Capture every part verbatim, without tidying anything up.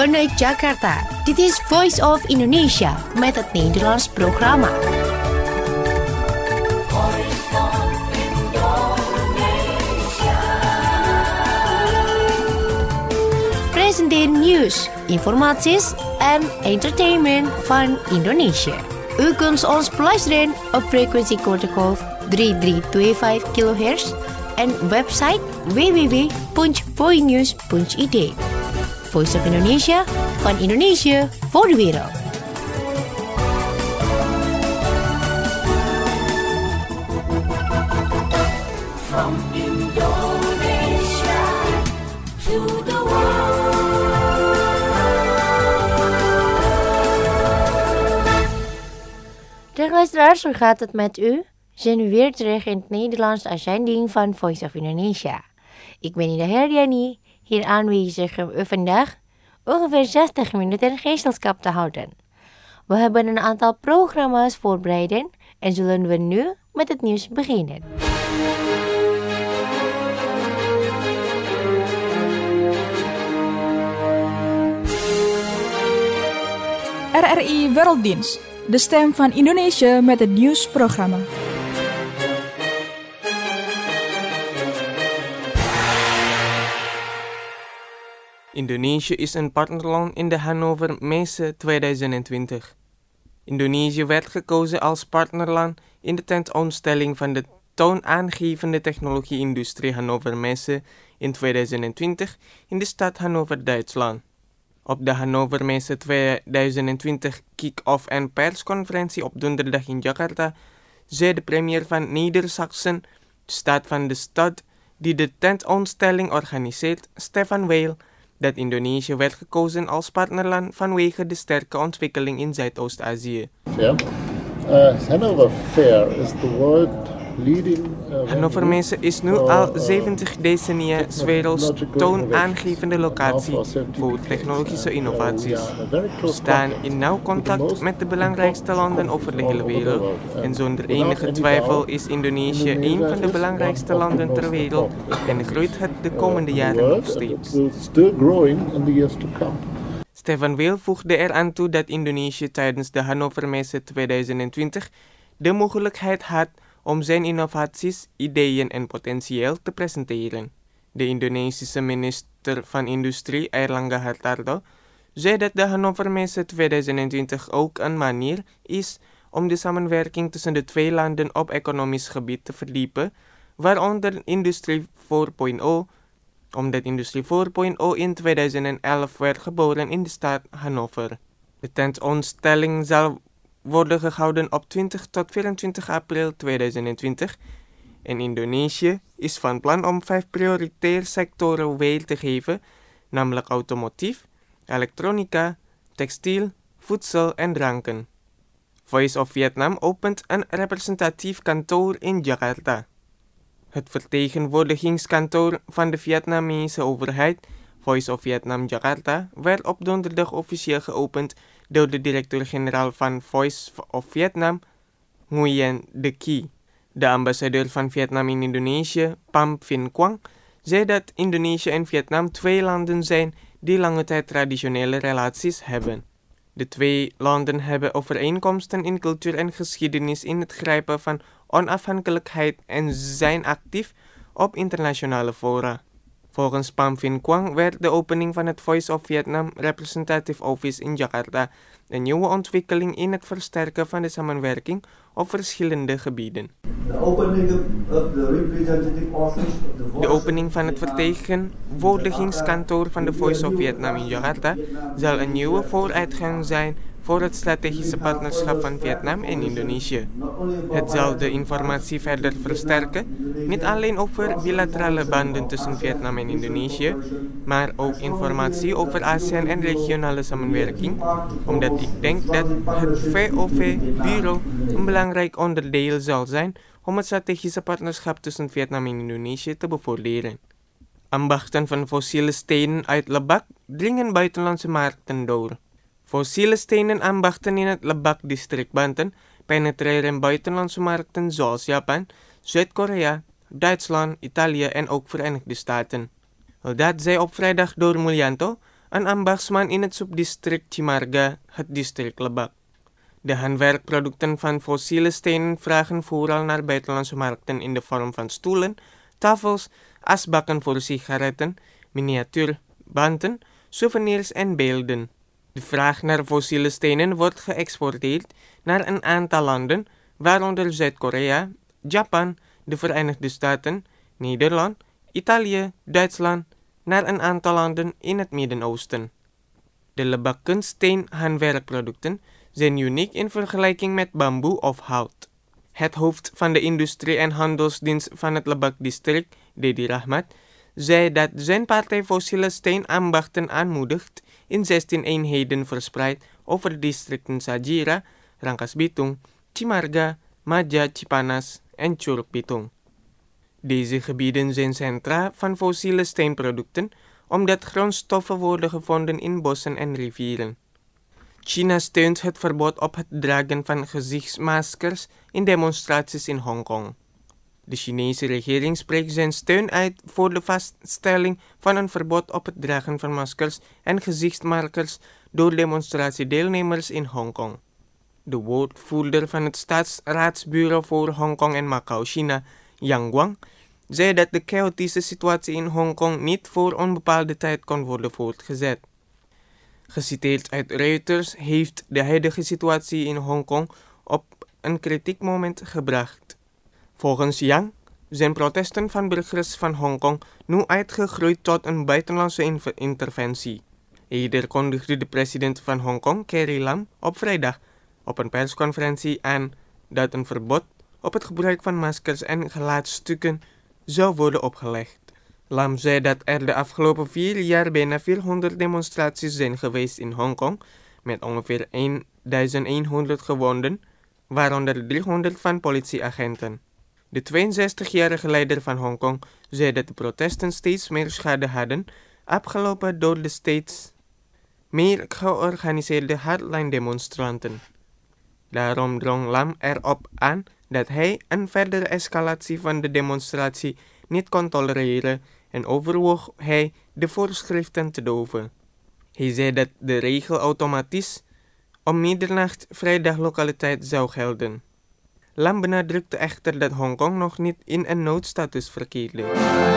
vanuit Jakarta. Dit is Voice of Indonesia met het Nederlands programma. Presenteer nieuws, informaties en entertainment van Indonesië. U kunt ons beluisteren op frequentie kortgolf drie drie twee vijf kilohertz en website w w w punt voinews punt i d. Voice of Indonesia, van Indonesië voor de wereld. From Indonesia to the world. Dag luisteraars, hoe gaat het met u? Zijn we weer terug in het Nederlands uitzending van Voice of Indonesia. Ik ben Ida Herdiani, hier aanwezig om u vandaag ongeveer zestig minuten gezelschap te houden. We hebben een aantal programma's voorbereid en zullen we nu met het nieuws beginnen. R R I Werelddienst, de stem van Indonesië met het nieuwsprogramma. Indonesië is een partnerland in de Hannover Messe tweeduizend twintig. Indonesië werd gekozen als partnerland in de tentoonstelling van de toonaangevende technologie-industrie Hannover Messe in tweeduizend twintig in de stad Hannover, Duitsland. Op de Hannover Messe tweeduizend twintig kick-off en persconferentie op donderdag in Jakarta zei de premier van Neder-Saxen, de staat van de stad die de tentoonstelling organiseert, Stefan Weil, dat Indonesië werd gekozen als partnerland vanwege de sterke ontwikkeling in Zuidoost-Azië. Fair. Uh, Hannover Fair is the world leading. Uh, Hannover Messe is nu al zeventig decennia 's werelds toonaangevende locatie voor technologische innovaties. We staan in nauw contact met de belangrijkste landen over de hele wereld en zonder enige twijfel is Indonesië een van de belangrijkste landen ter wereld en groeit het de komende jaren nog steeds. Stefan Weil voegde eraan toe dat Indonesië tijdens de Hannover Messe tweeduizend twintig de mogelijkheid had om zijn innovaties, ideeën en potentieel te presenteren. De Indonesische minister van Industrie, Airlangga Hartarto, zei dat de Hannover Messe tweeduizend twintig ook een manier is om de samenwerking tussen de twee landen op economisch gebied te verdiepen, waaronder Industrie vier punt nul, omdat Industrie vier punt nul in tweeduizend elf werd geboren in de stad Hannover. De tentoonstelling zal worden gehouden op twintig tot vierentwintig april tweeduizend twintig en Indonesië is van plan om vijf prioritaire sectoren Weil te geven, namelijk automotief, elektronica, textiel, voedsel en dranken. Voice of Vietnam opent een representatief kantoor in Jakarta. Het vertegenwoordigingskantoor van de Vietnamese overheid, Voice of Vietnam Jakarta, werd op donderdag officieel geopend door de directeur-generaal van Voice of Vietnam, Nguyen De Ky. De ambassadeur van Vietnam in Indonesië, Pham Vinh Quang, zei dat Indonesië en Vietnam twee landen zijn die lange tijd traditionele relaties hebben. De twee landen hebben overeenkomsten in cultuur en geschiedenis in het grijpen van onafhankelijkheid en zijn actief op internationale fora. Volgens Pham Vinh Quang werd de opening van het Voice of Vietnam Representative Office in Jakarta een nieuwe ontwikkeling in het versterken van de samenwerking op verschillende gebieden. De opening van het vertegenwoordigingskantoor van de Voice of Vietnam in Jakarta zal een nieuwe vooruitgang zijn voor het strategische partnerschap van Vietnam en Indonesië. Het zal de informatie verder versterken, niet alleen over bilaterale banden tussen Vietnam en Indonesië, maar ook informatie over ASEAN en regionale samenwerking, omdat ik denk dat het V O V-bureau een belangrijk onderdeel zal zijn om het strategische partnerschap tussen Vietnam en Indonesië te bevorderen. Ambachten van fossiele stenen uit Lebak dringen buitenlandse markten door. Fossiele stenen ambachten in het Lebak-district Banten penetreren buitenlandse markten zoals Japan, Zuid-Korea, Duitsland, Italië en ook Verenigde Staten. Dat zei op vrijdag door Mulyanto, een ambachtsman in het subdistrict Chimarga, het district Lebak. De handwerkproducten van fossiele stenen vragen vooral naar buitenlandse markten in de vorm van stoelen, tafels, asbakken voor sigaretten, miniatuurbanden, souvenirs en beelden. De vraag naar fossiele stenen wordt geëxporteerd naar een aantal landen, waaronder Zuid-Korea, Japan, de Verenigde Staten, Nederland, Italië, Duitsland, naar een aantal landen in het Midden-Oosten. De Lebak kunststeenhandwerkproducten zijn uniek in vergelijking met bamboe of hout. Het hoofd van de industrie- en handelsdienst van het Lebak-district, Dedi Rahmat, zei dat zijn partij fossiele steenambachten aanmoedigt in zestien eenheden verspreid over de districten Sajira, Rangkas Bitung, Chimarga, Maja, Cipanas en Curug Bitung. Deze gebieden zijn centra van fossiele steenproducten, omdat grondstoffen worden gevonden in bossen en rivieren. China steunt het verbod op het dragen van gezichtsmaskers in demonstraties in Hongkong. De Chinese regering spreekt zijn steun uit voor de vaststelling van een verbod op het dragen van maskers en gezichtsmaskers door demonstratiedeelnemers in Hongkong. De woordvoerder van het Staatsraadsbureau voor Hongkong en Macau, China, Yang Guang, zei dat de chaotische situatie in Hongkong niet voor onbepaalde tijd kon worden voortgezet. Geciteerd uit Reuters heeft de huidige situatie in Hongkong op een kritiek moment gebracht. Volgens Yang zijn protesten van burgers van Hongkong nu uitgegroeid tot een buitenlandse inv- interventie. Eerder kondigde de president van Hongkong, Carrie Lam, op vrijdag op een persconferentie aan dat een verbod op het gebruik van maskers en gelaatstukken zou worden opgelegd. Lam zei dat er de afgelopen vier jaar bijna vierhonderd demonstraties zijn geweest in Hongkong, met ongeveer duizend honderd gewonden, waaronder driehonderd van politieagenten. De tweeënzestigjarige leider van Hongkong zei dat de protesten steeds meer schade hadden, opgelopen door de steeds meer georganiseerde hardline-demonstranten. Daarom drong Lam erop aan dat hij een verdere escalatie van de demonstratie niet kon tolereren en overwoog hij de voorschriften te doven. Hij zei dat de regel automatisch om middernacht vrijdag lokaliteit zou gelden. Lam benadrukte echter dat Hongkong nog niet in een noodstatus verkeerde.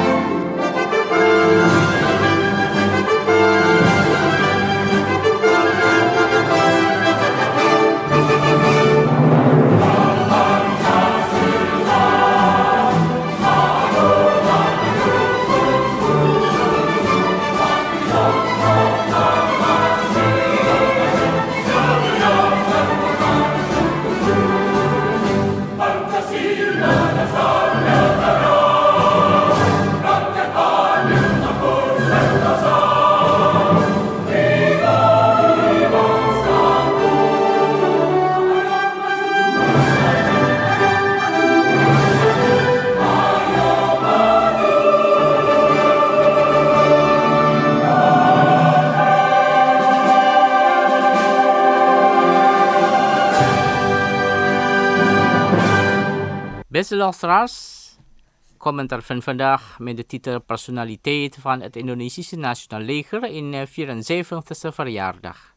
Beste luisteraars, commentaar van vandaag met de titel Personaliteit van het Indonesische Nationaal Leger in de vierenzeventigste verjaardag.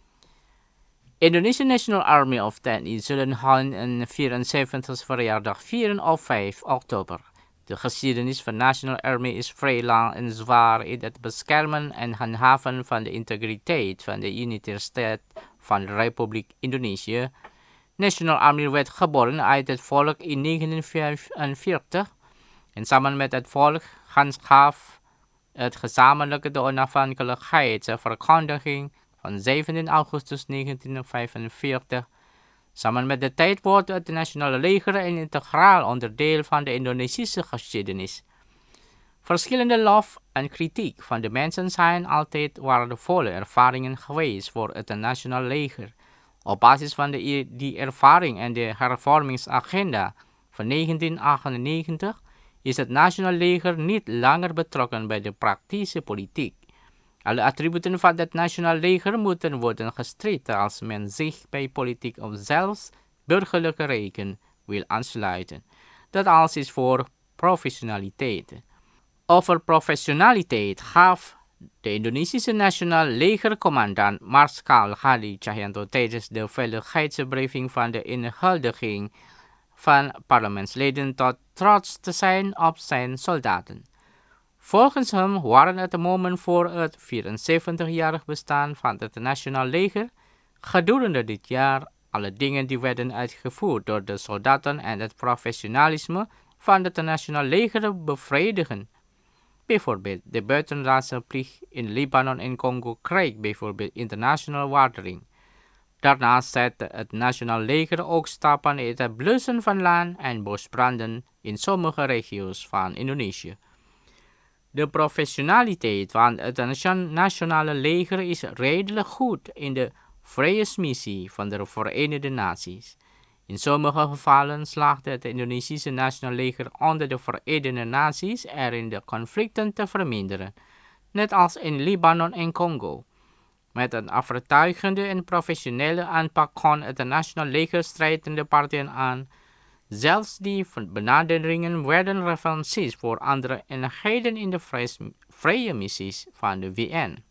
Indonesian National Army of T N I zullen hun vierenzeventigste verjaardag vieren op vijf oktober. De geschiedenis van National Army is vrij lang en zwaar in het beschermen en handhaven van de integriteit van de unitaire staat van de Republiek Indonesië. National Army werd geboren uit het volk in negentien vijfenveertig en samen met het volk handhaaf het gezamenlijke de onafhankelijkheidsverkondiging van zeventien augustus negentien vijfenveertig. Samen met de tijd wordt het nationale leger een integraal onderdeel van de Indonesische geschiedenis. Verschillende lof en kritiek van de mensen zijn altijd waardevolle ervaringen geweest voor het nationale leger. Op basis van de, die ervaring en de hervormingsagenda van negentien achtennegentig is het nationale leger niet langer betrokken bij de praktische politiek. Alle attributen van het nationale leger moeten worden gestreden als men zich bij politiek of zelfs burgerlijke reken wil aansluiten. Dat alles is voor professionaliteit. Over professionaliteit gaf de Indonesische Nationaal Legercommandant Marskal Hadi Cahyanto tijdens de veiligheidsbriefing van de inhuldiging van parlementsleden tot trots te zijn op zijn soldaten. Volgens hem waren het de moment voor het vierenzeventigjarig bestaan van het Nationaal Leger gedurende dit jaar alle dingen die werden uitgevoerd door de soldaten en het professionalisme van het Nationaal Leger bevredigen. Bijvoorbeeld de buitenlandse plicht in Libanon en Congo kreeg bijvoorbeeld internationale waardering. Daarnaast zette het Nationaal Leger ook stappen in het blussen van land- en bosbranden in sommige regio's van Indonesië. De professionaliteit van het Nationale Leger is redelijk goed in de vredesmissie van de Verenigde Naties. In sommige gevallen slaagde het Indonesische Nationaal Leger onder de Verenigde Naties erin de conflicten te verminderen, net als in Libanon en Congo. Met een overtuigende en professionele aanpak kon het Nationaal Leger strijdende partijen aan. Zelfs die benaderingen werden referenties voor andere eenheden in de vredesmissies van de V N.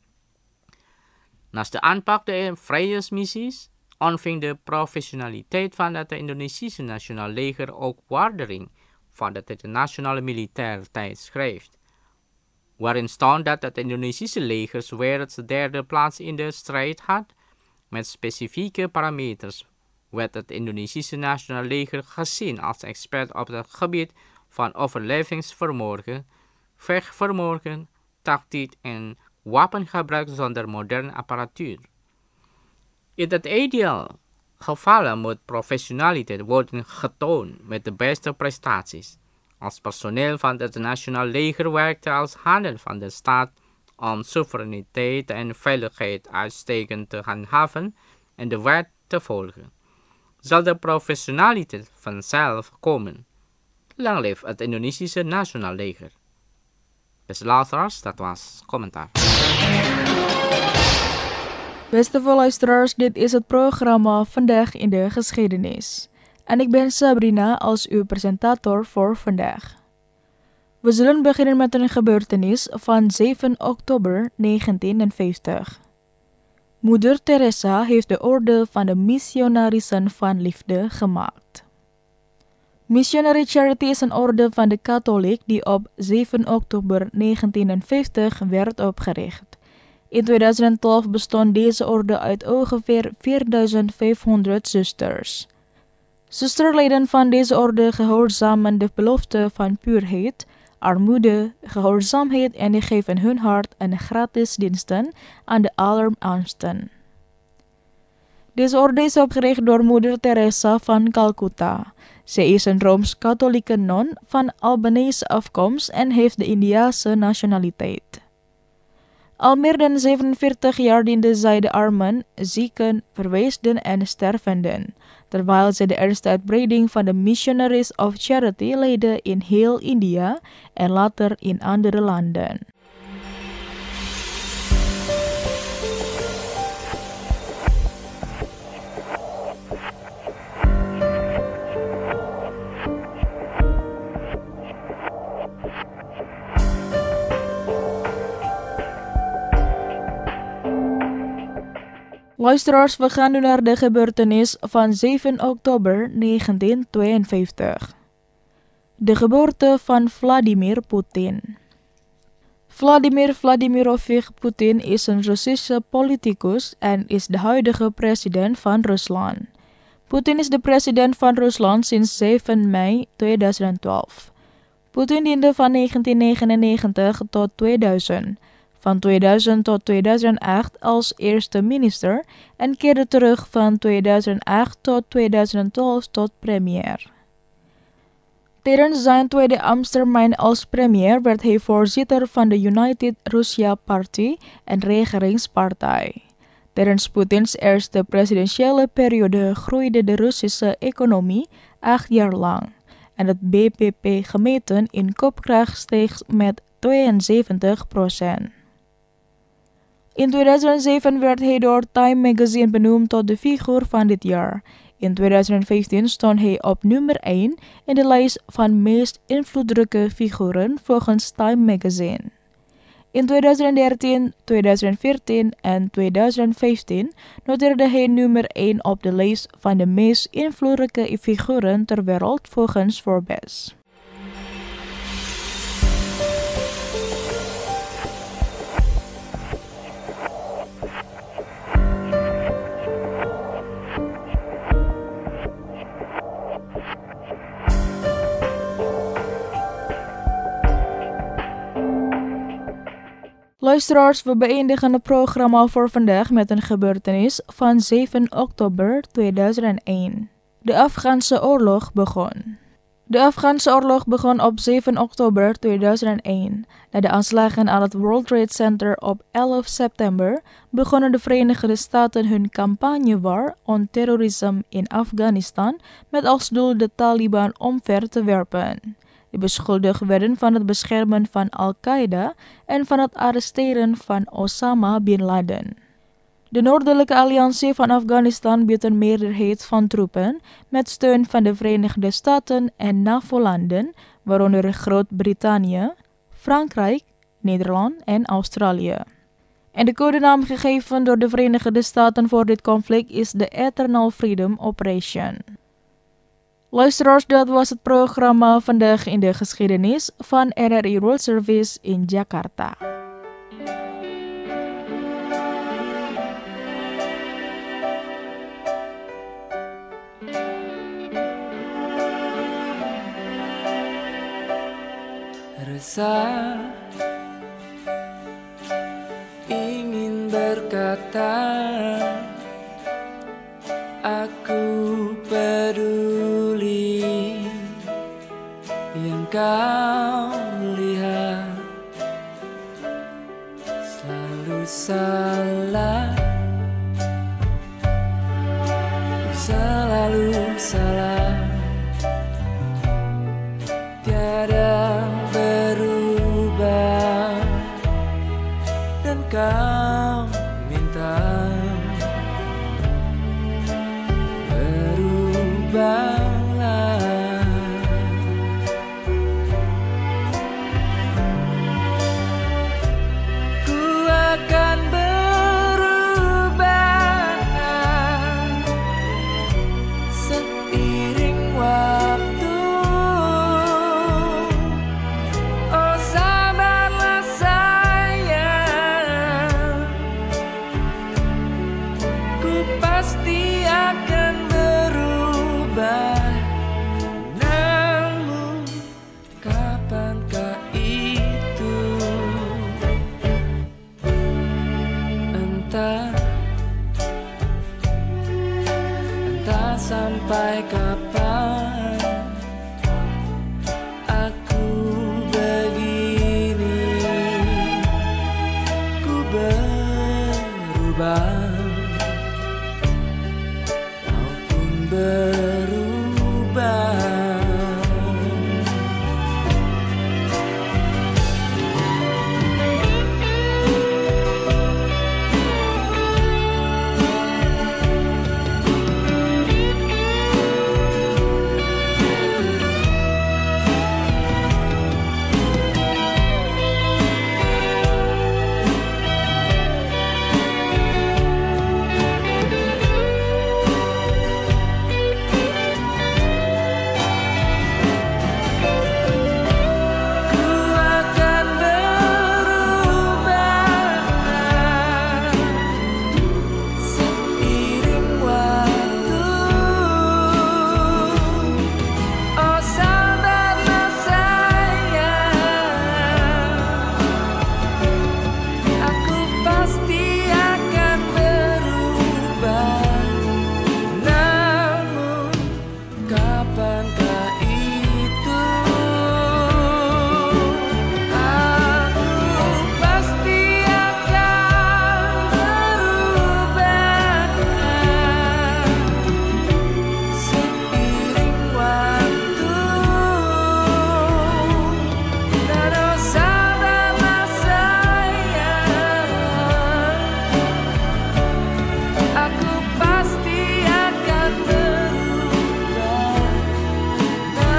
Naast de aanpak der vredesmissies ontving de professionaliteit van het Indonesische Nationaal Leger ook waardering van het internationale militaire tijdschrift, waarin stond dat het Indonesische leger werelds derde plaats in de strijd had. Met specifieke parameters werd het Indonesische Nationaal Leger gezien als expert op het gebied van overlevingsvermogen, vechtvermogen, tactiek en wapengebruik zonder moderne apparatuur. In het ideaal gevallen moet professionaliteit worden getoond met de beste prestaties. Als personeel van het Nationaal Leger werkte als handen van de staat om soevereiniteit en veiligheid uitstekend te handhaven en de wet te volgen, zal de professionaliteit vanzelf komen. Lang leef het Indonesische Nationaal Leger. Beste luisteraars, dat was commentaar. Beste luisteraars, dit is het programma Vandaag in de Geschiedenis. En ik ben Sabrina als uw presentator voor vandaag. We zullen beginnen met een gebeurtenis van zeven oktober negentienvijftig. Moeder Teresa heeft de orde van de missionarissen van liefde gemaakt. Missionary Charity is een orde van de katholiek die op zeven oktober negentienvijftig werd opgericht. In tweeduizend twaalf bestond deze orde uit ongeveer vierduizend vijfhonderd zusters. Zusterleden van deze orde gehoorzamen de belofte van puurheid, armoede, gehoorzaamheid en die geven hun hart aan gratis diensten aan de allerarmsten. Deze orde is opgericht door Moeder Teresa van Calcutta. Zij is een Rooms-katholieke non van Albanese afkomst en heeft de Indiase nationaliteit. Al meer dan zevenenveertig jaar diende zij de armen, zieken, verwaisden en stervenden, terwijl zij de eerste uitbreiding van de Missionaries of Charity leidde in heel India en later in andere landen. Luisteraars, we gaan nu naar de gebeurtenis van zeven oktober negentienvijftig. De geboorte van Vladimir Poetin. Vladimir Vladimirovich Poetin is een Russische politicus en is de huidige president van Rusland. Poetin is de president van Rusland sinds zeven mei tweeduizend twaalf. Poetin diende van negentien negenennegentig tot tweeduizend. Van tweeduizend tot tweeduizend acht als eerste minister en keerde terug van tweeduizend acht tot tweeduizend twaalf tot premier. Tijdens zijn tweede ambtstermijn als premier werd hij voorzitter van de United Russia Party en regeringspartij. Tijdens Poetins eerste presidentiële periode groeide de Russische economie acht jaar lang en het B P P gemeten in koopkracht steeg met tweeënzeventig procent. In tweeduizend zeven werd hij door Time Magazine benoemd tot de figuur van dit jaar. In tweeduizend vijftien stond hij op nummer één in de lijst van meest invloedrijke figuren volgens Time Magazine. In tweeduizend dertien, tweeduizend veertien en tweeduizend vijftien noteerde hij nummer één op de lijst van de meest invloedrijke figuren ter wereld volgens Forbes. Luisteraars, we beëindigen het programma voor vandaag met een gebeurtenis van zeven oktober tweeduizend één. De Afghaanse oorlog begon. De Afghaanse oorlog begon op zeven oktober tweeduizend één. Na de aanslagen aan het World Trade Center op elf september begonnen de Verenigde Staten hun campagne War on Terrorism in Afghanistan met als doel de Taliban omver te werpen. Die beschuldigd werden van het beschermen van Al-Qaeda en van het arresteren van Osama bin Laden. De Noordelijke Alliantie van Afghanistan biedt een meerderheid van troepen met steun van de Verenigde Staten en NAVO-landen, waaronder Groot-Brittannië, Frankrijk, Nederland en Australië. En de codenaam gegeven door de Verenigde Staten voor dit conflict is de Eternal Freedom Operation. Luisteraars, dat was het programma Vandaag in de Geschiedenis van R R I World Service in Jakarta. Resah ingin berkata, aku peduli yang kau lihat selalu salah, selalu salah, tiada berubah dan kau minta berubahlah. Ku akan berubah seiring waktu. Oh sabarlah sayang, ku pasti akan berubah. Namun kapankah itu? Entah, entah sampai kapan aku begini, ku berubah, kau pun berubah. Aku pasti akan berubah.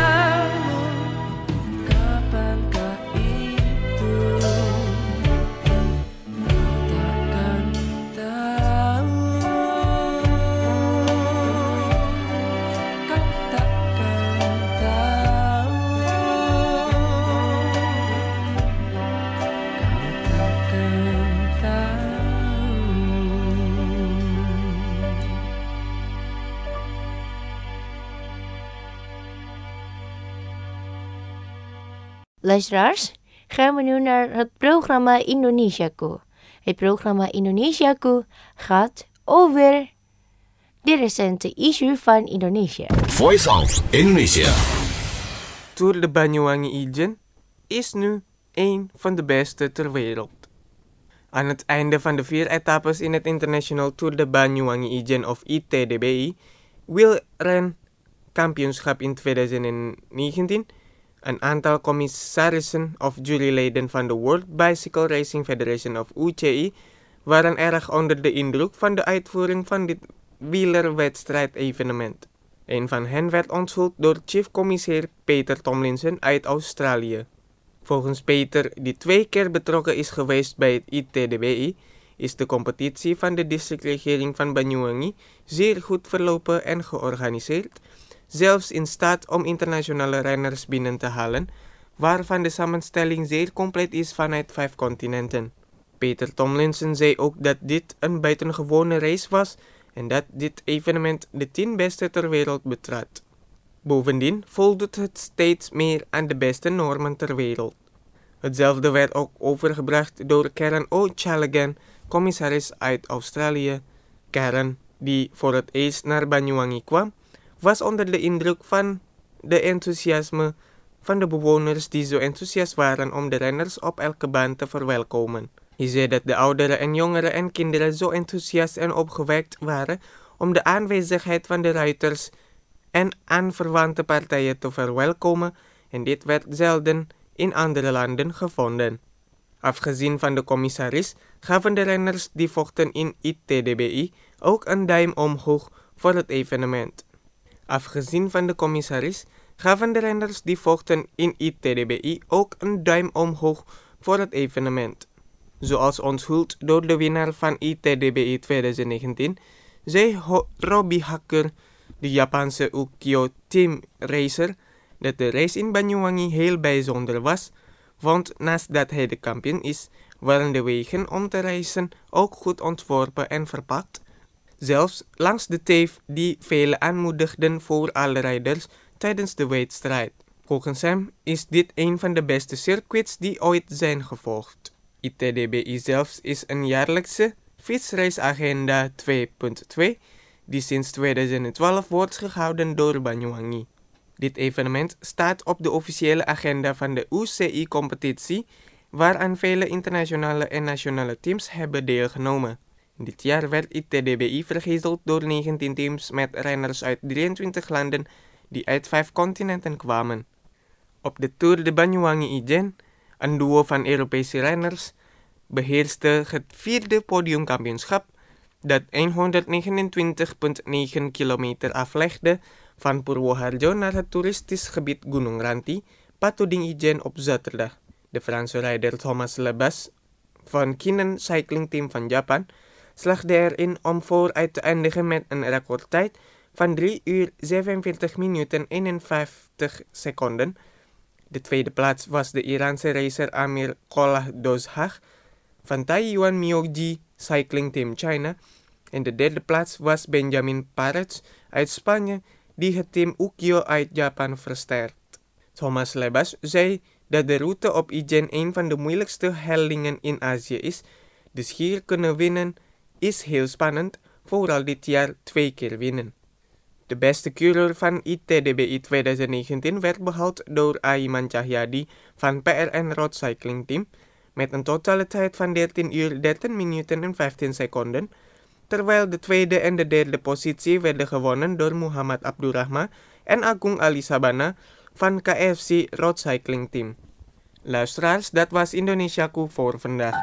Luisteraars, gaan we nu naar het programma Indonesiaku. Het programma Indonesiaku gaat over de recente issue van Indonesia. Voice of Indonesia. Tour de Banyuwangi Ijen is nu een van de beste ter wereld. Aan het einde van de vier etappes in het International Tour de Banyuwangi Ijen of I T D B I wielrenkampioenschap in twintig negentien een aantal commissarissen of juryleden van de World Bicycle Racing Federation of U C I waren erg onder de indruk van de uitvoering van dit wielerwedstrijd-evenement. Een van hen werd onthuld door chief commissaris Peter Tomlinson uit Australië. Volgens Peter, die twee keer betrokken is geweest bij het I T D B I, is de competitie van de districtregering van Banyuwangi zeer goed verlopen en georganiseerd, zelfs in staat om internationale renners binnen te halen, waarvan de samenstelling zeer compleet is vanuit vijf continenten. Peter Tomlinson zei ook dat dit een buitengewone race was en dat dit evenement de tien beste ter wereld betrad. Bovendien voldoet het steeds meer aan de beste normen ter wereld. Hetzelfde werd ook overgebracht door Karen O'Callaghan, commissaris uit Australië. Karen, die voor het eerst naar Banyuwangi kwam, was onder de indruk van de enthousiasme van de bewoners die zo enthousiast waren om de renners op elke baan te verwelkomen. Hij zei dat de ouderen en jongeren en kinderen zo enthousiast en opgewekt waren om de aanwezigheid van de ruiters en aanverwante partijen te verwelkomen en dit werd zelden in andere landen gevonden. Afgezien van de commissaris gaven de renners die vochten in I T D B I ook een duim omhoog voor het evenement. Afgezien van de commissaris gaven de renners die vochten in I T D B I ook een duim omhoog voor het evenement. Zoals onthuld door de winnaar van I T D B I twintig negentien, zei Robbie Hacker, de Japanse Ukyo Team Racer, dat de race in Banyuwangi heel bijzonder was, want naast dat hij de kampioen is, waren de wegen om te racen ook goed ontworpen en verpakt, zelfs langs de teef die velen aanmoedigden voor alle rijders tijdens de wedstrijd. Volgens hem is dit een van de beste circuits die ooit zijn gevolgd. I T D B I zelfs is een jaarlijkse fietsreisagenda twee punt twee die sinds twintig twaalf wordt gehouden door Banyuwangi. Dit evenement staat op de officiële agenda van de U C I-competitie, waaraan vele internationale en nationale teams hebben deelgenomen. Dit jaar werd I T D B I vergezeld door negentien teams met renners uit drieëntwintig landen die uit vijf continenten kwamen. Op de Tour de Banyuwangi Ijen, een duo van Europese renners, beheerste het vierde podiumkampioenschap dat honderdnegenentwintig komma negen kilometer aflegde van Purwoharjo naar het toeristisch gebied Gunung Ranti, Patuding Ijen op zaterdag. De Franse rijder Thomas Lebas van Kinnan Cycling Team van Japan slaagde erin om vooruit te eindigen met een recordtijd van drie uur zevenveertig minuten eenenvijftig seconden. De tweede plaats was de Iraanse racer Amir Kolah Dozhag van Taiyuan Miyoji Cycling Team China en de derde plaats was Benjamin Paretz uit Spanje die het team Ukyo uit Japan versterkt. Thomas Lebas zei dat de route op Ijen een van de moeilijkste hellingen in Azië is, dus hier kunnen winnen is heel spannend, vooral dit jaar twee keer winnen. De beste coureur van I T D B I twintig negentien werd behaald door Aiman Cahyadi van P R N Road Cycling Team met een totale tijd van dertien uur dertien minuten en vijftien seconden, terwijl de tweede en de derde positie werden gewonnen door Muhammad Abdurrahman en Agung Ali Sabana van K F C Road Cycling Team. Luisteraars, dat was Indonesiaku voor vandaag.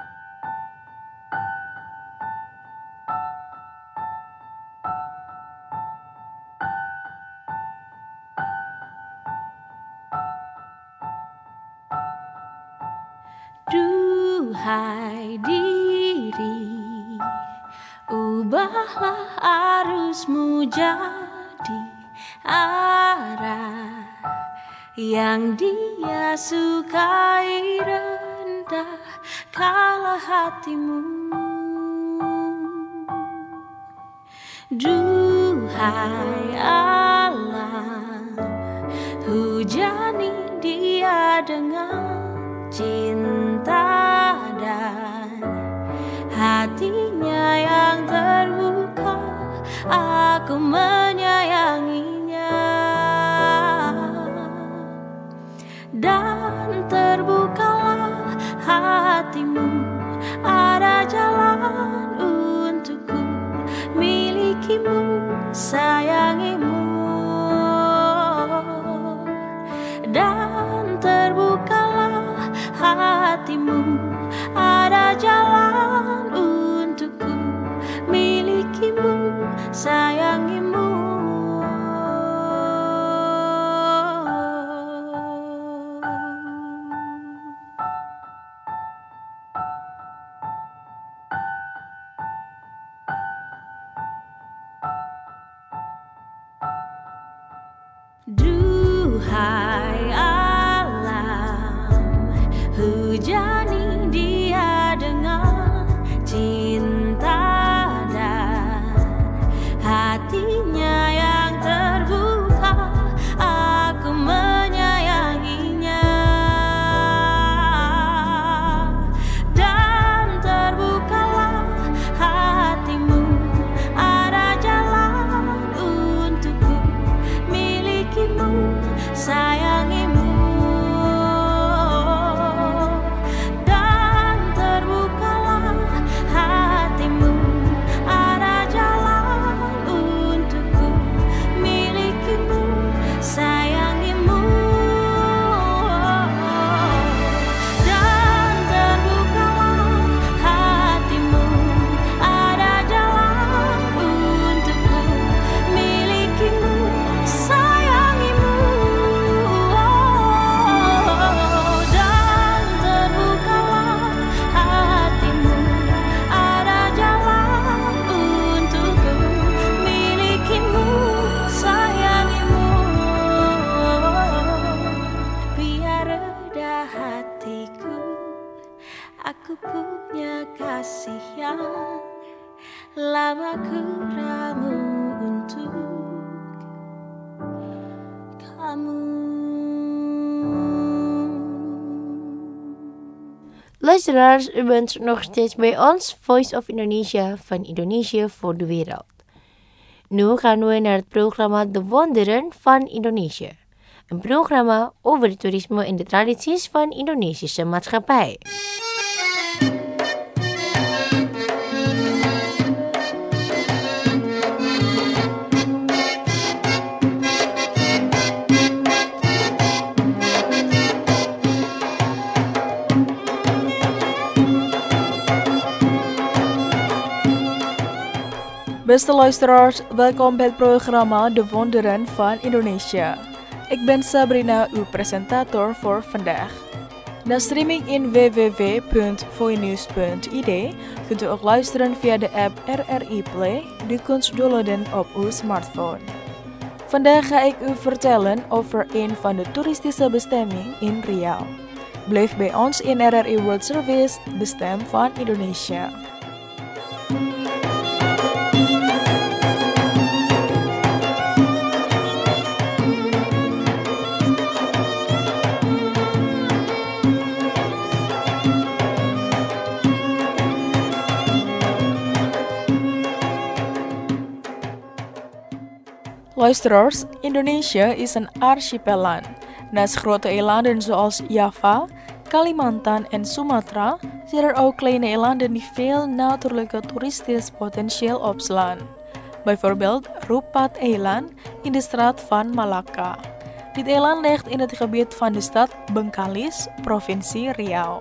Duhai diri, ubahlah arusmu jadi arah yang dia sukai, rendah kalah hatimu. Duhai alam, hujani dia dengan cinta dan hatinya yang terbuka, aku menyayanginya. Dan terbukalah hatimu, ada jalan untukku milikimu, sayangimu. Dan terbukalah hatimu, ada jalan untukku milikimu, sayangimu. Duhai alam, hujani dia dengan cinta dan hatinya yang terbuka, aku menyayanginya. Dan terbukalah hatimu, ada jalan untukku milikimu, sayangimu. Dan terbukalah hatimu, ada jalan untukku milikimu, sayangimu. Dan terbukalah hatimu, ada jalan untukku milikimu, sayangimu. Dan terbukalah hatimu, ada jalan untukku milikimu, sayangimu. Biar reda hatiku, aku punya kasih yang lama ku ramu untuk kamu. Luisteraars, u bent nog steeds bij ons, Voice of Indonesia van Indonesië voor de wereld. Nu gaan we naar het programma De Wonderen van Indonesië. Een programma over het toerisme en de tradities van de Indonesische maatschappij. Beste luisteraars, welkom bij het programma De Wonderen van Indonesië. Ik ben Sabrina, uw presentator voor vandaag. Na streaming in w w w punt voinews punt i d kunt u ook luisteren via de app R R I Play, die kunt downloaden op uw smartphone. Vandaag ga ik u vertellen over een van de toeristische bestemmingen in Riau. Blijf bij ons in R R I World Service, de stem van Indonesië. Luisteraars, Indonesië is een archipelland. Naast grote eilanden zoals Java, Kalimantan en Sumatra zijn er ook kleine eilanden die veel natuurlijke toeristisch potentieel opslaan. Bijvoorbeeld Rupat-eiland in de straat van Malacca. Dit eiland ligt in het gebied van de stad Bengkalis, provincie Riau.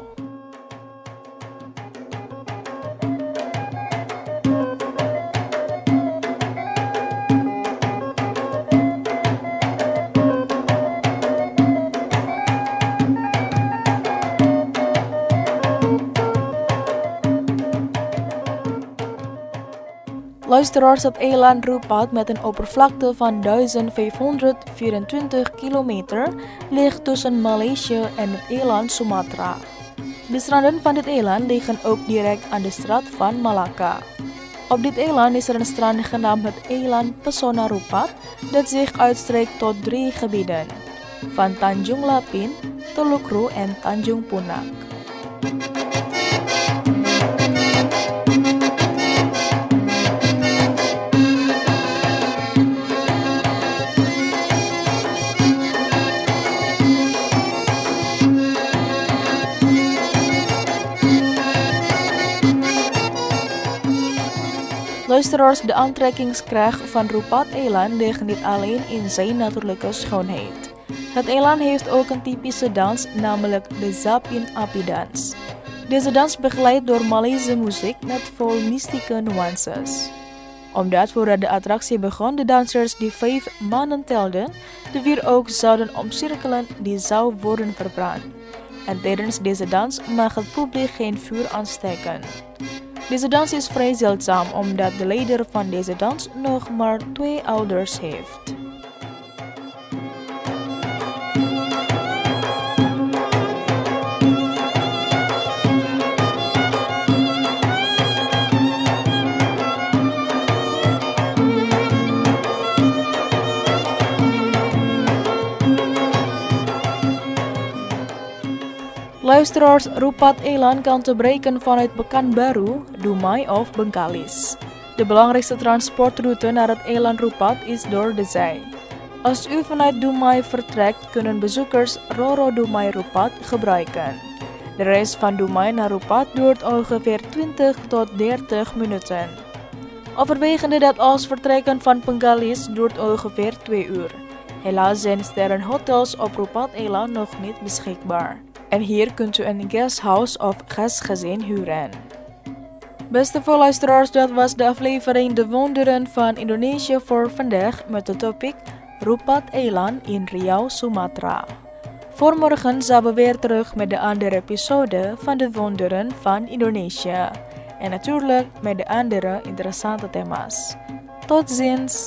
Luisteraars, het eiland Rupat met een oppervlakte van duizend vijfhonderdvierentwintig kilometer ligt tussen Maleisië en het eiland Sumatra. De stranden van dit eiland liggen ook direct aan de straat van Malacca. Op dit eiland is er een strand genaamd het eiland Pesona Rupat dat zich uitstrekt tot drie gebieden. Van Tanjung Lapin, Telukru, and Tanjung Punak. Luisteraars, de aantrekkingskracht van Rupat-eiland ligt niet alleen in zijn natuurlijke schoonheid. Het eiland heeft ook een typische dans, namelijk de Zapin Api dans. Deze dans begeleid door Maleise muziek met vol mystieke nuances. Omdat voordat de attractie begon de dansers die vijf mannen telden, de vuur ook zouden omcirkelen die zou worden verbrand. En tijdens deze dans mag het publiek geen vuur aansteken. Deze dans is vrij zeldzaam omdat de leider van deze dans nog maar twee ouders heeft. Luisteraars, Rupat-eiland kan te bereiken vanuit Pekanbaru, Dumai of Bengkalis. De belangrijkste transportroute naar het eiland Rupat is door de zee. Als u vanuit Dumai vertrekt, kunnen bezoekers Roro Dumai Rupat gebruiken. De reis van Dumai naar Rupat duurt ongeveer twintig tot dertig minuten. Overwegende dat als vertrekken van Bengkalis duurt ongeveer twee uur. Helaas zijn sterrenhotels op Rupat-eiland nog niet beschikbaar. En hier kunt u een guesthouse of gastgezin huren. Beste luisteraars, dat was de aflevering De Wonderen van Indonesië voor vandaag met de topic Rupat-eiland in Riau, Sumatra. Voor morgen zijn we weer terug met de andere episode van De Wonderen van Indonesië. En natuurlijk met de andere interessante thema's. Tot ziens!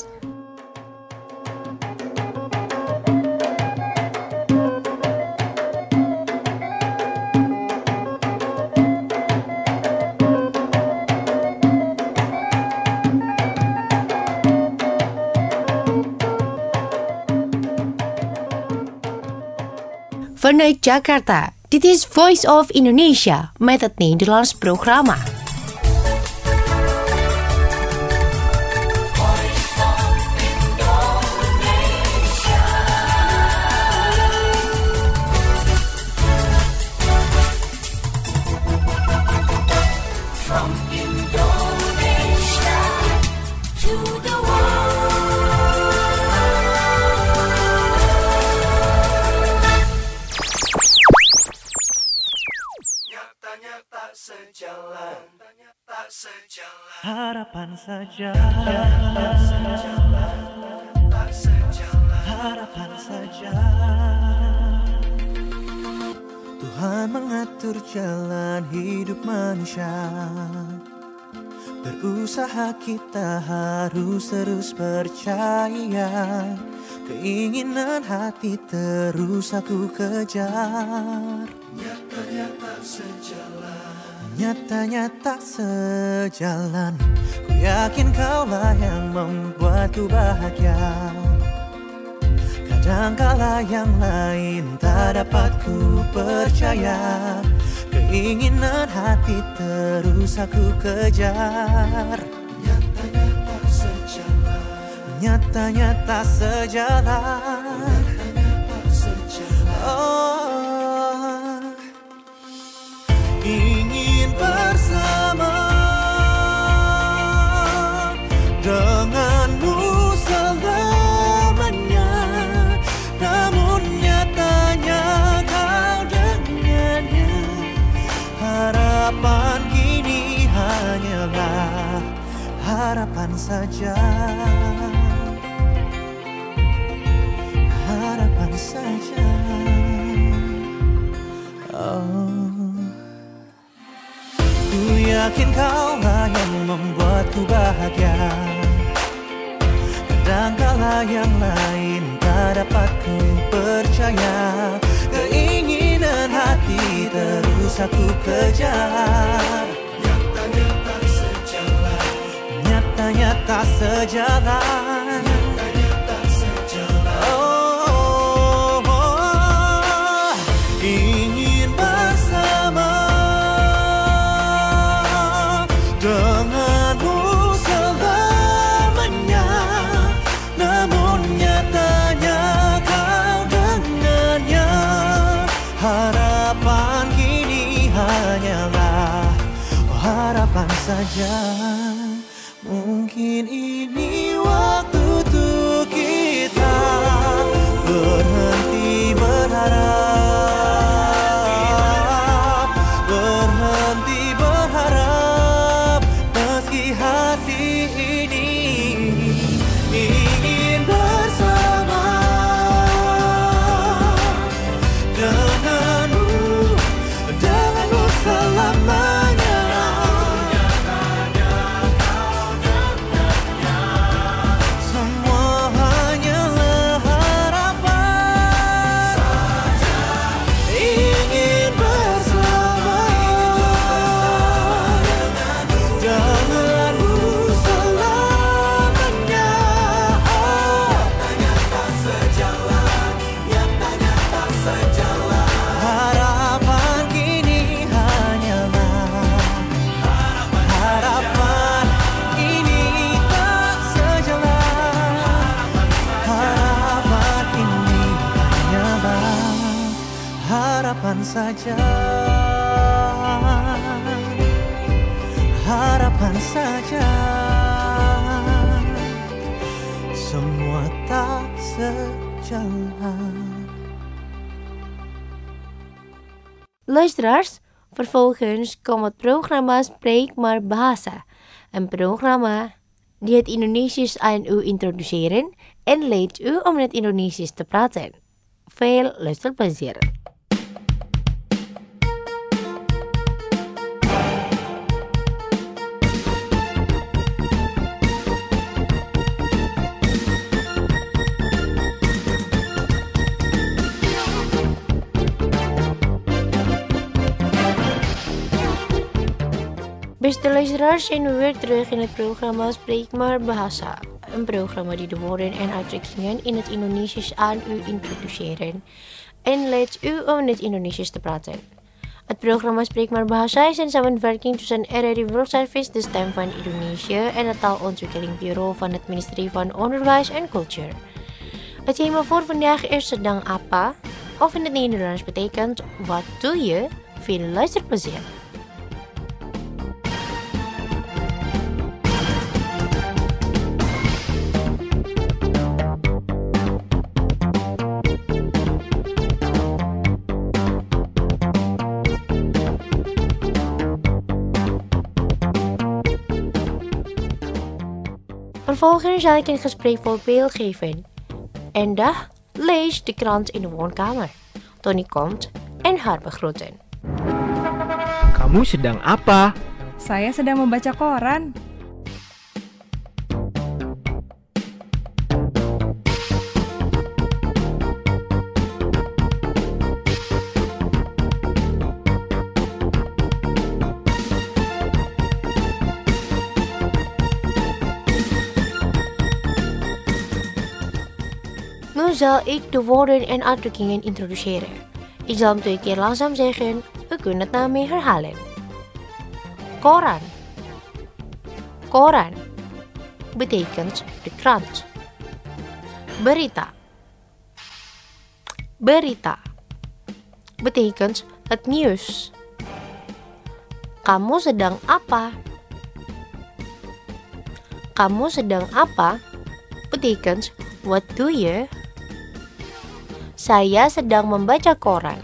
Vanuit Jakarta, dit is Voice of Indonesia met het Nederlands programma. From Indonesia to the sejalan, tak sejalan, harapan saja, tak sejalan, tak sejalan, harapan saja. Tuhan mengatur jalan hidup manusia. Berusaha kita harus terus percaya. Keinginan hati terus aku kejar. Nyatanya tak sejalan, nyatanya tak sejalan. Ku yakin kaulah yang membuatku bahagia. Kadangkala yang lain tak dapat ku percaya. Keinginan hati terus aku kejar. Nyatanya tak sejalan, nyatanya tak sejalan, nyatanya tak sejalan. Oh, ingin bersama denganmu selamanya, namun nyatanya kau dengannya. Harapan kini hanyalah harapan saja. Harapan saja. Oh, ku yakin kaulah yang membuatku bahagia. Kadangkala yang lain tak dapat ku percaya. Keinginan hati terus aku kejar. Nyatanya tak sejalan, nyatanya tak sejalan, nyatanya tak sejalan. Oh, oh, oh. Harapan kini hanyalah harapan saja. Mungkin ini waktu untuk kita berhenti berharap, berhenti berharap, meski hati ini ingin bersama denganmu, denganmu selamanya. Semua hanyalah harapan saja. Ingin bersama denganmu selamanya. Nyatanya tak sejalan, nyatanya tak sejalan. Harapan kini hanyalah harapan ini tak sejalan. Harapan ini hanyalah harapan saja. Harapan saja. Semua tak sejalan. Luisteraars, vervolgens komt het programma Spreek maar Bahasa. Een programma die het Indonesisch aan u introduceren en leert u om het Indonesisch te praten. Veel luisterplezier. Beste luisteraars, zijn we weer terug in het programma Spreek maar Bahasa. Een programma die de woorden en uitdrukkingen in het Indonesisch aan u introduceren en leert u om het Indonesisch te praten. Het programma Spreek maar Bahasa is een samenwerking tussen R R I World Service, de Stem van Indonesië, en het Taalontwikkeling Bureau van het Ministerie van Onderwijs en Cultuur. Het thema voor vandaag is Sedang Apa, of in het Nederlands betekent Wat doe je? Veel luisterplezier. Vervolgens zal ik een gespreksvoorbeeld geven. Endah leest de krant in de woonkamer. Tony komt en haar begroeten. Kamu sedang apa? Saya sedang membaca koran. Nu zal ik de woorden en uitdrukkingen introduceren. Ik zal hem twee keer langzaam zeggen. U kunt het na mij herhalen. Koran. Koran betekent de krant. Berita. Berita betekent het nieuws. Kamu sedang apa? Kamu sedang apa betekent wat doe je? Saya sedang membaca koran.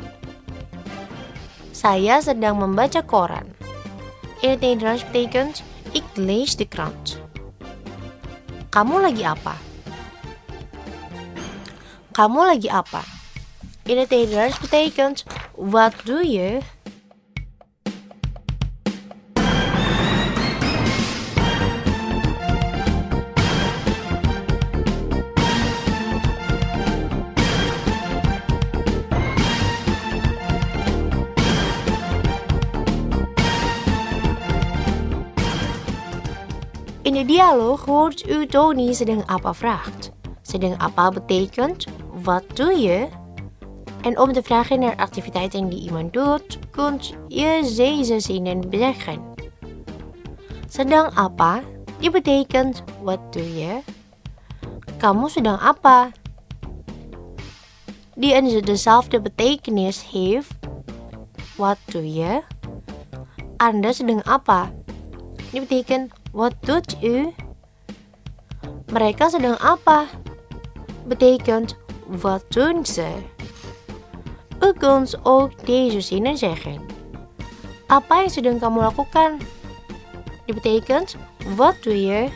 Saya sedang membaca koran. In het Nederlands betekent ik lees de krant. Kamu lagi apa? Kamu lagi apa? In het Nederlands betekent wat doe je? In de dialoog hoort u Tony sedang apa vraagt. Sedang apa betekent wat doe je? En om te vragen naar activiteiten die iemand doet, kunt je deze zinnen zeggen. Sedang apa, die betekent wat doe je? Kamu sedang apa? die een dezelfde betekenis heeft. Wat doe je? Anda sedang apa? Ini betekent wat doet u? Mereka sedang apa? Betekent wat doen ze? U kunt ook deze zinnen zeggen. Apa yang sedang kamu lakukan? Dit betekent wat doe je?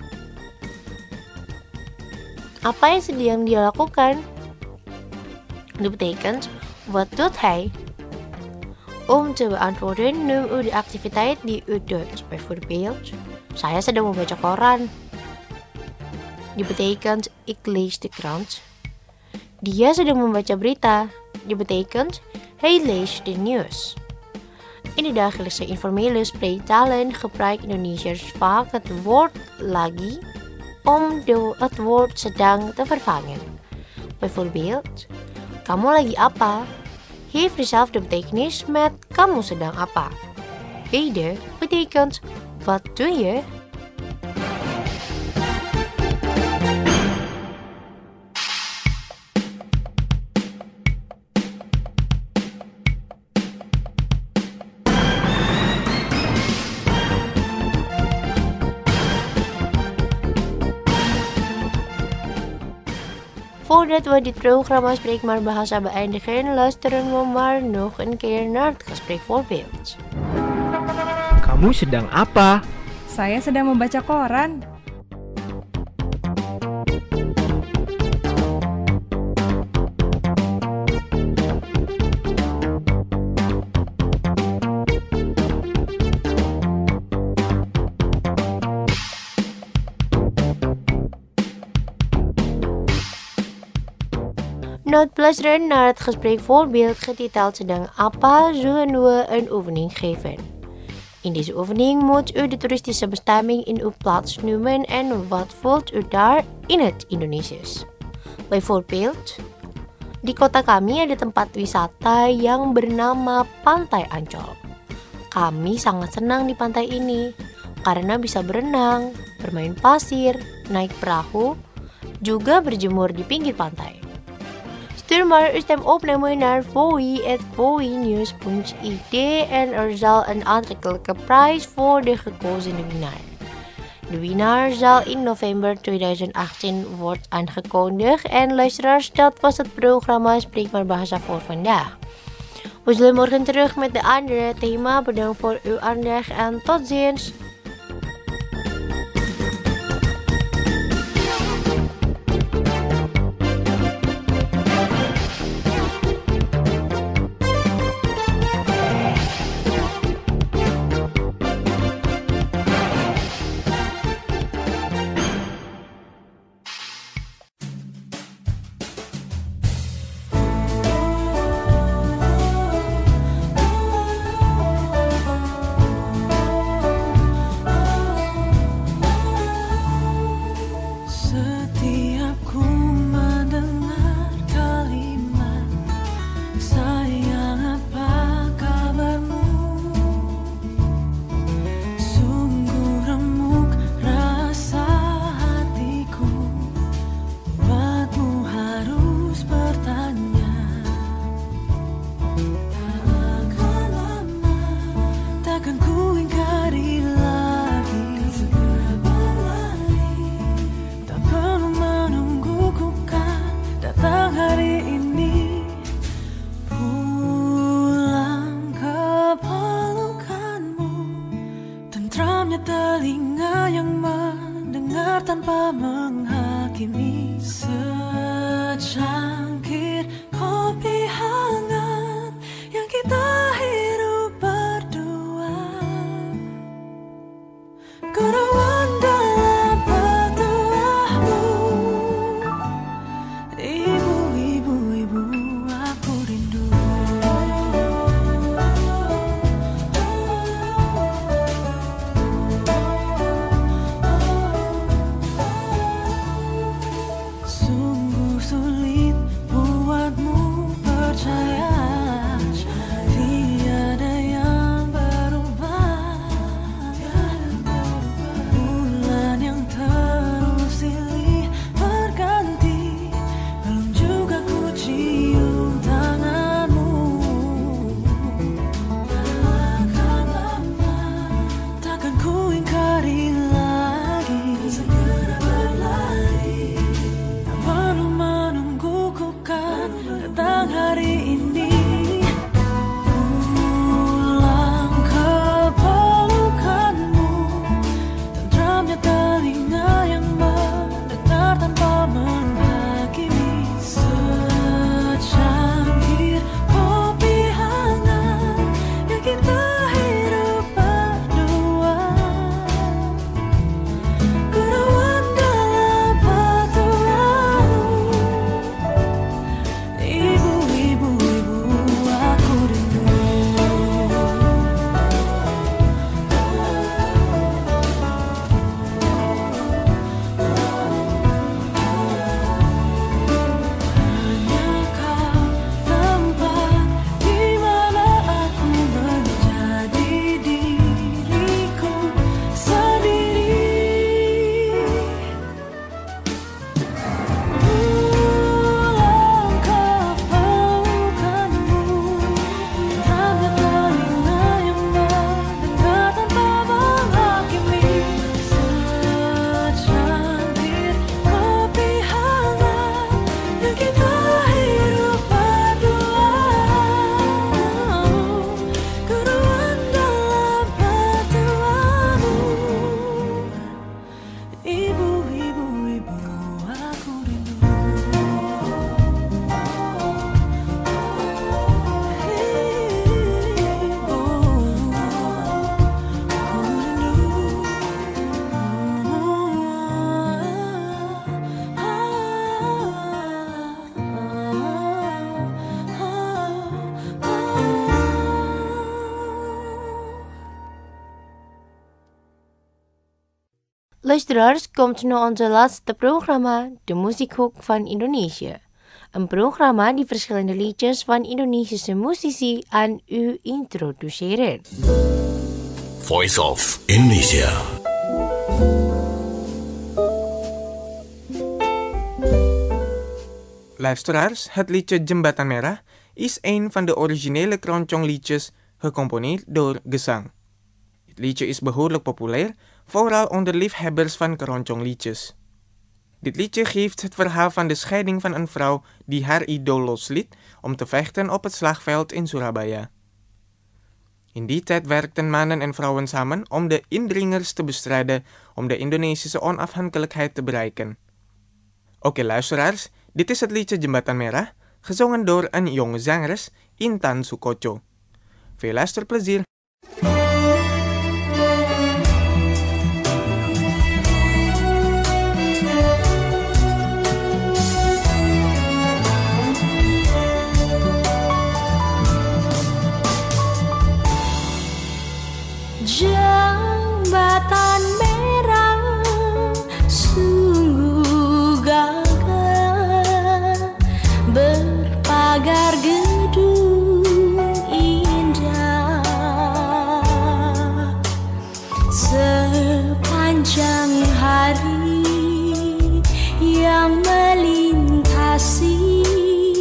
Apa yang sedang dia lakukan? Dit betekent wat doet hij? Om te beantwoorden noem u de activiteit die u doet. Bijvoorbeeld, saya sedang membaca koran. Dit betekent ik lees de krant. Dia sedang membaca berita. Dit betekent hij leest de nieuws. In de dagelijkse informele spreektalen gebruikt Indonesiërs vaak het woord lagi om de, het woord sedang te vervangen. Bijvoorbeeld, kamu lagi apa? Heeft dezelfde betekenis met kamu sedang apa. Beide betekent wat doe je? Voordat we dit programma Spreek maar Bahasa beëindigen, luisteren we maar nog een keer naar het gesprekvoorbeeld. Kamu sedang apa? Saya sedang membaca koran. Not luisteren naar het gesprekvoorbeeld getiteld sedang apa zullen we een oefening geven. In deze oefening moet u de toeristische bestemming in uw plaats noemen en wat voelt u daar in het Indonesisch. Bijvoorbeeld, di kota kami ada tempat wisata yang bernama Pantai Ancol. Kami sangat senang di pantai ini karena bisa berenang, bermain pasir, naik perahu, juga berjemur di pinggir pantai. Stuur maar uw stem op naar voi at voinews punt i d en er zal een aantrekkelijke prijs voor de gekozen winnaar. De winnaar zal in november tweeduizend achttien wordt aangekondigd. En luisteraars, dat was het programma Spreek maar Bahasa voor vandaag. We zullen morgen terug met de andere thema. Bedankt voor uw aandacht en tot ziens. Luisteraars, komt nu onze laatste programma, De Muziekhoek van Indonesië. Een programma die verschillende liedjes van Indonesische muzici aan u introduceren. Voice of Indonesia. Luisteraars, het liedje Jembatan Merah is een van de originele keroncong-liedjes gecomponeerd door Gesang. Het liedje is behoorlijk populair, vooral onder liefhebbers van keroncong-liedjes. Dit liedje geeft het verhaal van de scheiding van een vrouw die haar idool losliet om te vechten op het slagveld in Surabaya. In die tijd werkten mannen en vrouwen samen om de indringers te bestrijden om de Indonesische onafhankelijkheid te bereiken. Oké luisteraars, dit is het liedje Jembatan Merah, gezongen door een jonge zangeres, Intan Sukocho. Veel luisterplezier! Jembatan merah sungguh gagah, berpagar gedung indah, sepanjang hari yang melintasi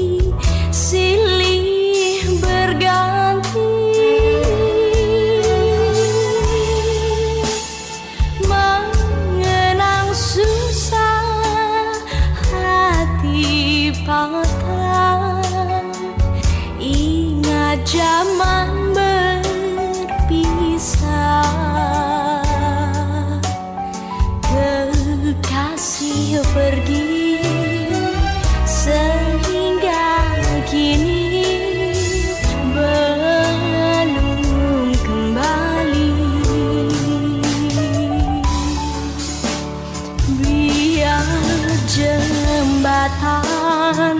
silih berganti. Ingat zaman berpisah, kekasih pergi sehingga kini belum kembali. Biar jembatan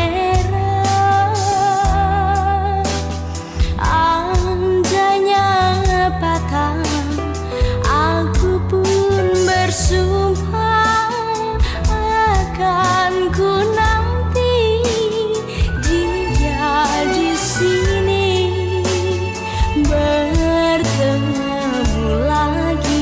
bersumpah akan ku nanti dia di sini bertemu lagi.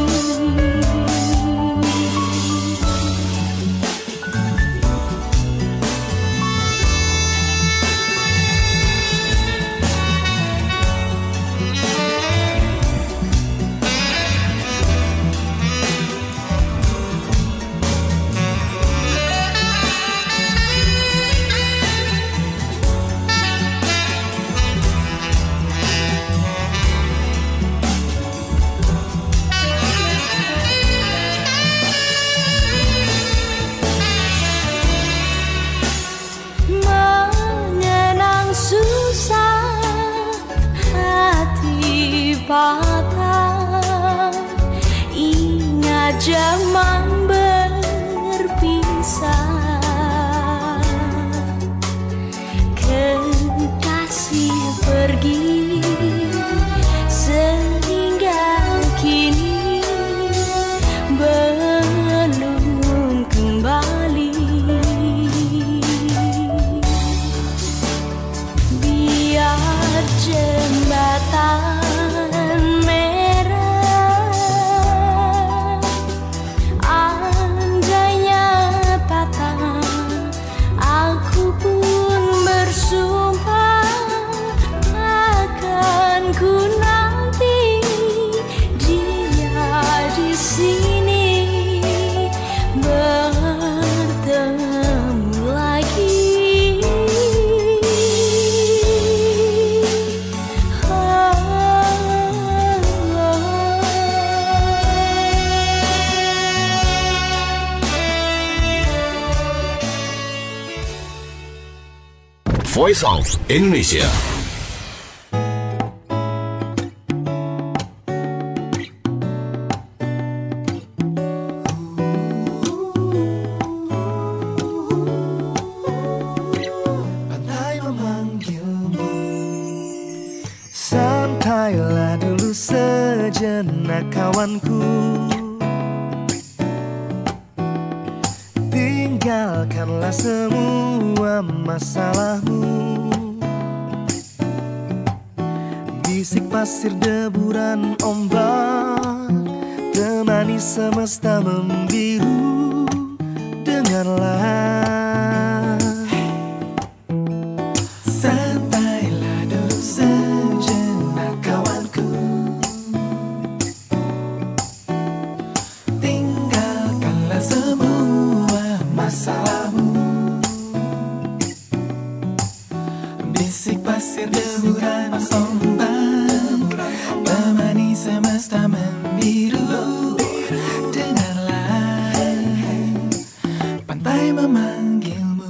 Patah, ingat zaman berpisah, kekasih pergi sehingga kini belum kembali. Biar jembatan Voice of Indonesia. Pandai memanggilmu, santailah dulu sejenak kawanku. tinggalkanlah semua masalahmu. Bisik pasir deburan ombak, temani semesta membiru. Dengarlah, santailah dulu sejenak kawanku. Tinggalkanlah semua masalahmu. Bisik pasir deburan ombak, temani semesta membiru. Dengarlah, pantai memanggilmu.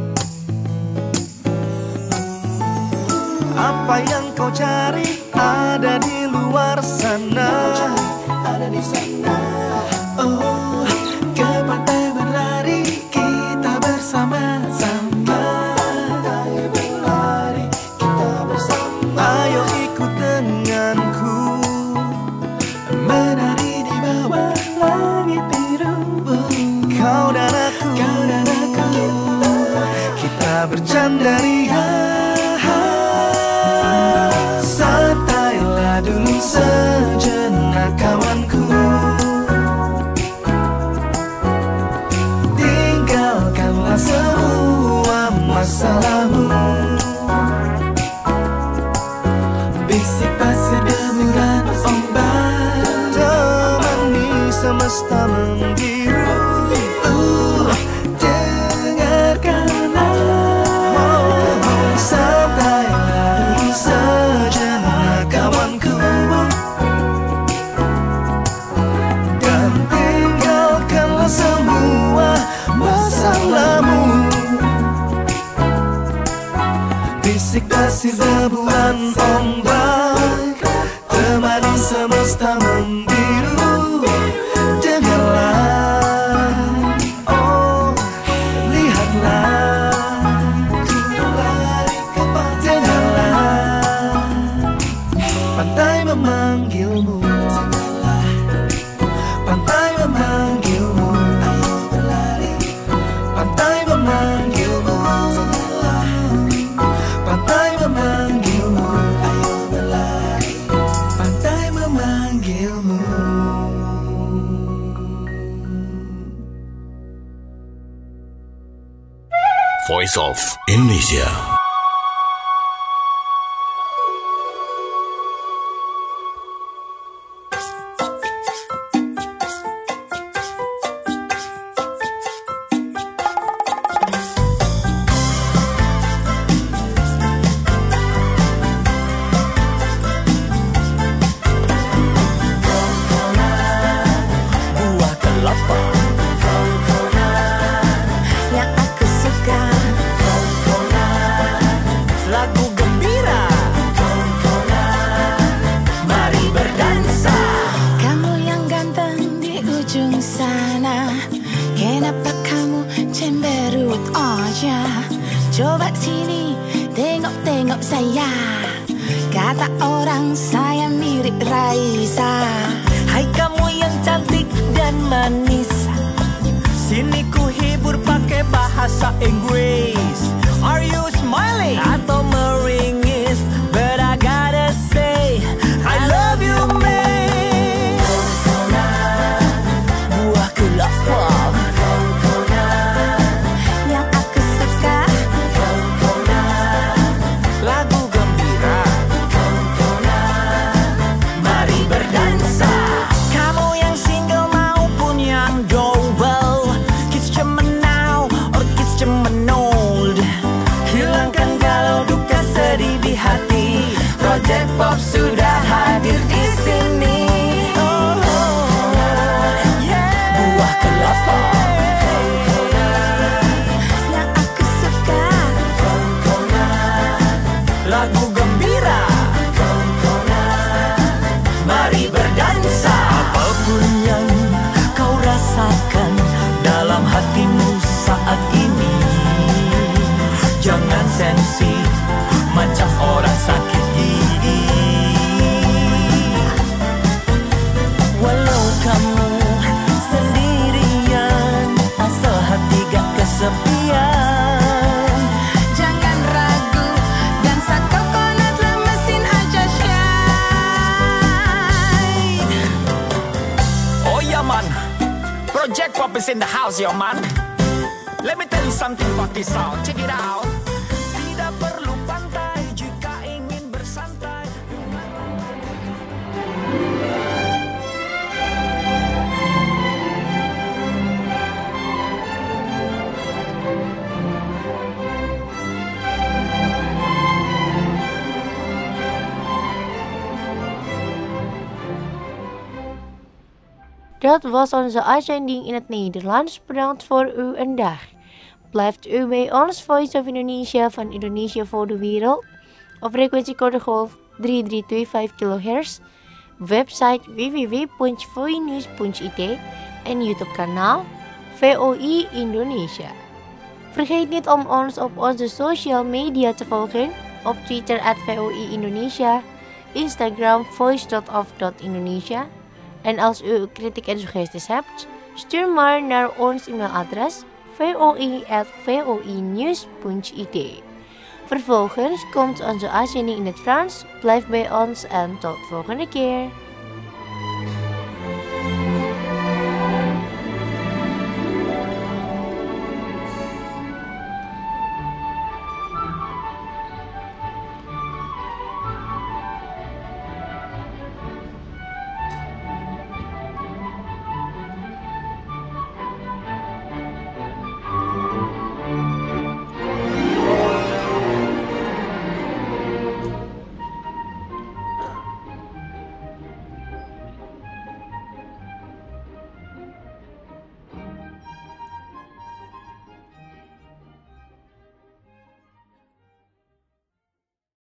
Apa yang kau cari ada di luar sana. Ada di sana. Oh, ke pantai berlari kita bersama-sama. Pantai berlari kita bersama. Ayo ikut denganku, menari di bawah langit biru. Kau dan aku, kau dan aku, kita bercanda ria. Santailah dulu sejenak kawanku. Tinggalkanlah semua masalahmu. Bisik pasir deburan ombak, temani semesta membiru. Uh, dengarkanlah, oh, santailah dulu sejenak kawanku. Dan tinggalkanlah semua masalahmu. Bisik pasir deburan ombak, temani semesta membiru. Dengarlah, oh, lihatlah, dengarlah, pantai memanggilmu. Pantai memanggilmu. Ayo berlari. Pantai memanggilmu. Pantai memanggilmu. Ayo berlari. Pantai memanggilmu. Voice of Indonesia. Buah kelapa Yang aku suka, lagu gembira. Mari berdansa. kamu yang ganteng di ujung sana. Kenapa kamu cemberut aja? Coba sini, tengok-tengok saya. Kata orang saya mirip Raisa. Hai kamu yang cantik dan manis, sini ku hibur pakai bahasa Inggris. Are you smiling atau meringis? But I gotta say I love you, man. Buah kelapa Yang aku suka, lagu gembira. Mari berdansa. Kamu yang single maupun yang double, kiss cemen now or kiss cemen old. Hilangkan galau duka sedih di hati. Project Pop sudah hadir di sini. Oh, yeah. Buah kelapa yang aku suka, lagu gembira. Mari berdansa. Apapun yang kau rasakan dalam hatimu saat ini, jangan sensi macam orang sakit gigi. Walau kamu sendirian, asal hati gak kesepian. is in the house, yo man. Let me tell you something about this song. Check it out. Tidak perlu pantai jika ingin bersantai. Dat was onze uitzending in het Nederlands. Bedankt voor uw aandacht. Blijft u bij ons Voice of Indonesia van Indonesia voor de wereld op frequentie kortegolf drie drie twee vijf kilohertz, website w w w punt voinews punt i t en YouTube kanaal V O I Indonesia. Vergeet niet om ons op onze social media te volgen, op Twitter at V O I Indonesia, Instagram voice dot of dot indonesia. En als u kritiek en suggesties hebt, stuur maar naar ons e-mailadres voi at voinews punt i t. Vervolgens komt onze uitzending in het Frans. Blijf bij ons en tot volgende keer.